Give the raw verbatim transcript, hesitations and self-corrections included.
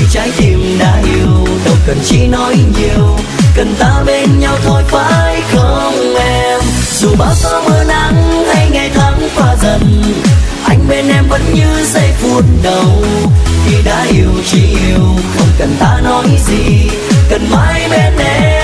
trái tim đã yêu, đâu cần chỉ nói nhiều, cần ta bên nhau thôi phải không em? Dù bao gió mưa nắng hay ngày tháng qua dần, anh bên em vẫn như giây phút đầu. Khi đã yêu chỉ yêu, không cần ta nói gì, cần mãi bên em.